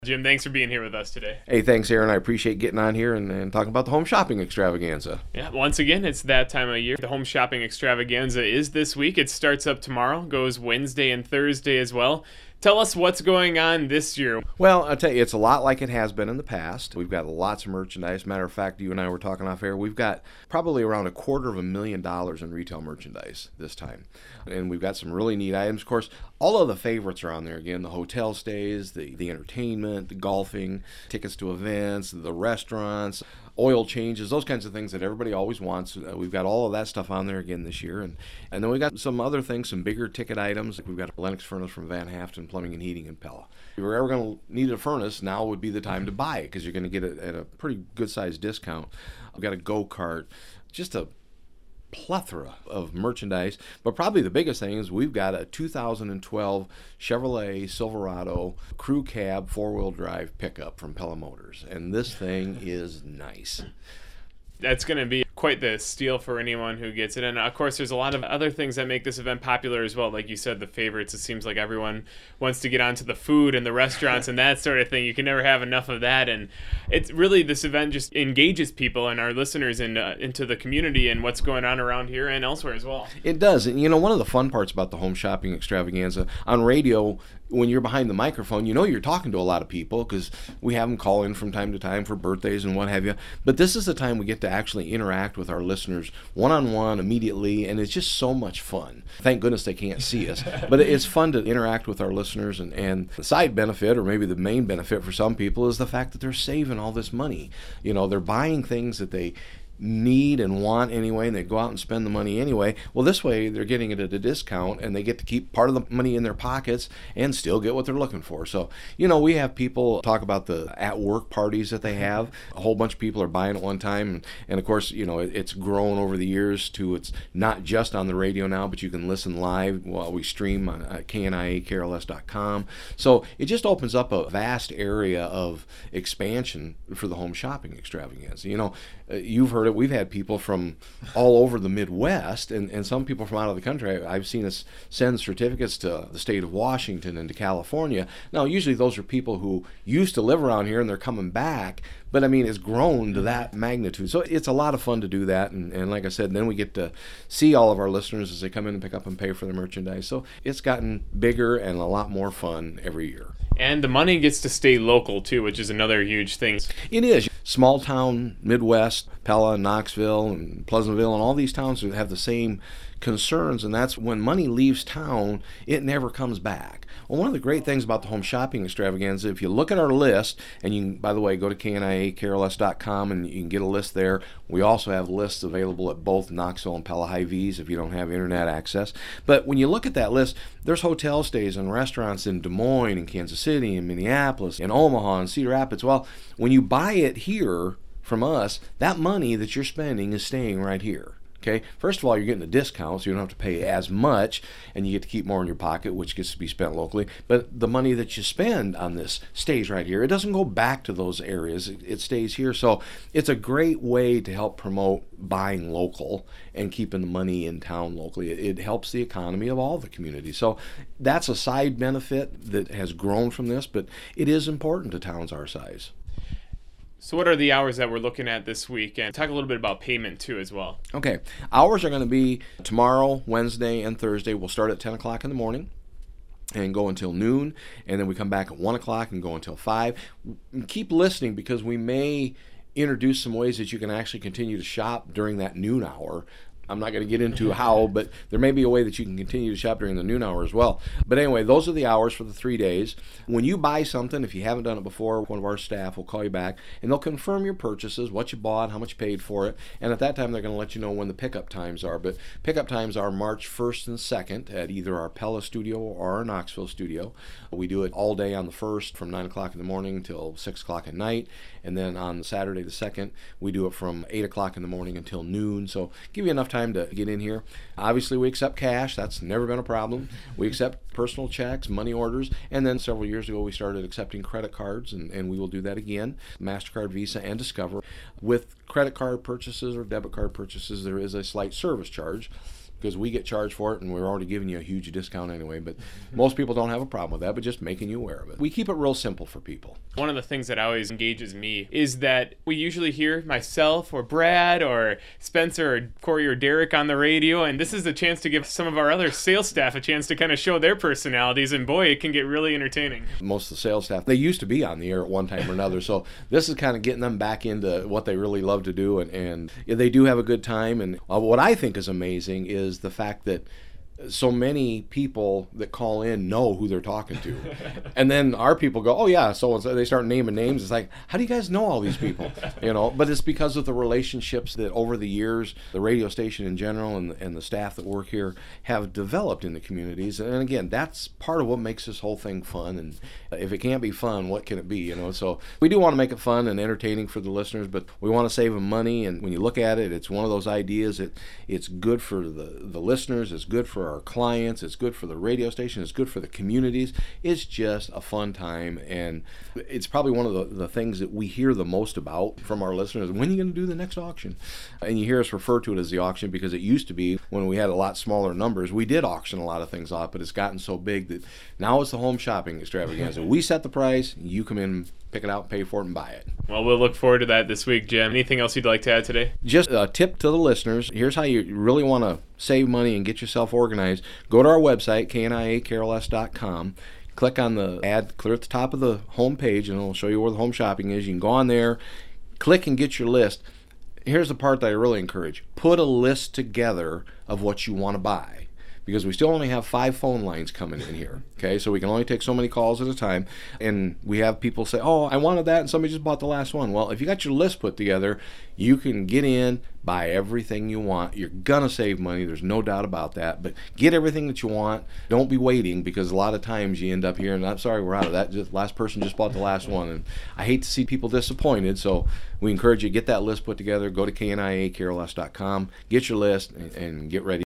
Jim, thanks for being here with us today. Hey, thanks, Aaron. I appreciate getting on here and talking about the home shopping extravaganza. Yeah, once again, it's that time of year. The home shopping extravaganza is this week. It starts up tomorrow, goes Wednesday and Thursday as well. Tell us what's going on this year. Well, I'll tell you, it's a lot like it has been in the past. We've got lots of merchandise. Matter of fact, you and I were talking off air. We've got probably around $250,000 in retail merchandise this time. And we've got some really neat items. Of course, all of the favorites are on there again. The hotel stays, the entertainment, the golfing, tickets to events, the restaurants, oil changes, those kinds of things that everybody always wants. We've got all of that stuff on there again this year. And then we got some other things, some bigger ticket items. We've got a Lennox furnace from Van Haften Plumbing and Heating in Pella. If you're ever going to need a furnace, now would be the time to buy it because you're going to get it at a pretty good sized discount. We've got a go-kart, just a plethora of merchandise, but probably the biggest thing is we've got a 2012 Chevrolet Silverado crew cab four-wheel drive pickup from Pella Motors, and this thing is nice. That's going to be quite the steal for anyone who gets it. And of course, there's a lot of other things that make this event popular as well. Like you said, the favorites. It seems like everyone wants to get onto the food and the restaurants and that sort of thing. You can never have enough of that. And it's really, this event just engages people and our listeners into the community and what's going on around here and elsewhere as well. It does. And one of the fun parts about the home shopping extravaganza on radio, when you're behind the microphone, you're talking to a lot of people because we have them call in from time to time for birthdays and what have you. But this is the time we get to actually interact with our listeners one-on-one immediately, and it's just so much fun. Thank goodness they can't see us. But it's fun to interact with our listeners, and the side benefit, or maybe the main benefit for some people, is the fact that they're saving all this money. They're buying things that they need and want anyway, and they go out and spend the money anyway. Well, this way they're getting it at a discount, and they get to keep part of the money in their pockets and still get what they're looking for. So, we have people talk about the at-work parties that they have. A whole bunch of people are buying at one time, and of course, it's grown over the years to it's not just on the radio now, but you can listen live while we stream on KNIAKRLS.com. So it just opens up a vast area of expansion for the home shopping extravaganza. You've heard it. We've had people from all over the Midwest and some people from out of the country. I've seen us send certificates to the state of Washington and to California. Now, usually those are people who used to live around here and they're coming back. But, it's grown to that magnitude. So it's a lot of fun to do that. And like I said, then we get to see all of our listeners as they come in and pick up and pay for their merchandise. So it's gotten bigger and a lot more fun every year. And the money gets to stay local, too, which is another huge thing. It is. Small town, Midwest, Pella, Knoxville, and Pleasantville, and all these towns have the same concerns, and that's when money leaves town, it never comes back. Well, one of the great things about the home shopping extravaganza, if you look at our list, and you can, by the way, go to KNIAKRLS.com and you can get a list there. We also have lists available at both Knoxville and Pella Hy-Vees if you don't have internet access. But when you look at that list, there's hotel stays and restaurants in Des Moines and Kansas City and Minneapolis and Omaha and Cedar Rapids. Well, when you buy it here from us, that money that you're spending is staying right here. Okay, first of all, you're getting a discount, so you don't have to pay as much, and you get to keep more in your pocket, which gets to be spent locally. But the money that you spend on this stays right here. It doesn't go back to those areas. It stays here. So it's a great way to help promote buying local and keeping the money in town locally. It helps the economy of all the communities. So that's a side benefit that has grown from this, but it is important to towns our size. So what are the hours that we're looking at this week? And talk a little bit about payment, too, as well. Okay. Hours are going to be tomorrow, Wednesday, and Thursday. We'll start at 10 o'clock in the morning and go until noon. And then we come back at 1 o'clock and go until 5. Keep listening because we may introduce some ways that you can actually continue to shop during that noon hour. I'm not going to get into how, but there may be a way that you can continue to shop during the noon hour as well. But anyway, those are the hours for the 3 days. When you buy something, if you haven't done it before, one of our staff will call you back, and they'll confirm your purchases, what you bought, how much you paid for it, and at that time they're going to let you know when the pickup times are. But pickup times are March 1st and 2nd at either our Pella studio or our Knoxville studio. We do it all day on the 1st from 9 o'clock in the morning till 6 o'clock at night, and then on Saturday the 2nd, we do it from 8 o'clock in the morning until noon. So give you enough time to get in here. Obviously, we accept cash. That's never been a problem. We accept personal checks, money orders, and then several years ago, we started accepting credit cards, and we will do that again. MasterCard, Visa, and Discover. With credit card purchases or debit card purchases, there is a slight service charge. because we get charged for it and we're already giving you a huge discount anyway. But most people don't have a problem with that, but just making you aware of it. We keep it real simple for people. One of the things that always engages me is that we usually hear myself or Brad or Spencer or Corey or Derek on the radio, and this is a chance to give some of our other sales staff a chance to kind of show their personalities, and boy, it can get really entertaining. Most of the sales staff, they used to be on the air at one time or another, so this is kind of getting them back into what they really love to do, and they do have a good time. And what I think is amazing is the fact that so many people that call in know who they're talking to. And then our people go, oh yeah, so they start naming names. It's like, how do you guys know all these people? But it's because of the relationships that over the years, the radio station in general and the staff that work here have developed in the communities. And again, that's part of what makes this whole thing fun. And if it can't be fun, what can it be? So we do want to make it fun and entertaining for the listeners, but we want to save them money. And when you look at it, it's one of those ideas that it's good for the listeners, it's good for our clients, it's good for the radio station, it's good for the communities. It's just a fun time, and it's probably one of the things that we hear the most about from our listeners. When are you going to do the next auction? And you hear us refer to it as the auction because it used to be, when we had a lot smaller numbers, we did auction a lot of things off, but it's gotten so big that now it's the home shopping extravaganza. We set the price, you come in, pick it out, pay for it, and buy it. Well, we'll look forward to that this week, Jim. Anything else you'd like to add today? Just a tip to the listeners. Here's how you really want to save money and get yourself organized. Go to our website, kniacarrols.com. Click on the ad clear at the top of the home page, and it'll show you where the home shopping is. You can go on there, click, and get your list. Here's the part that I really encourage. Put a list together of what you want to buy, because we still only have 5 phone lines coming in here, okay? So we can only take so many calls at a time, and we have people say, oh, I wanted that, and somebody just bought the last one. Well, if you got your list put together, you can get in, buy everything you want. You're going to save money. There's no doubt about that, but get everything that you want. Don't be waiting, because a lot of times you end up hearing, I'm sorry, we're out of that. Just last person just bought the last one, and I hate to see people disappointed, so we encourage you to get that list put together. Go to kniacarrols.com, get your list, and get ready.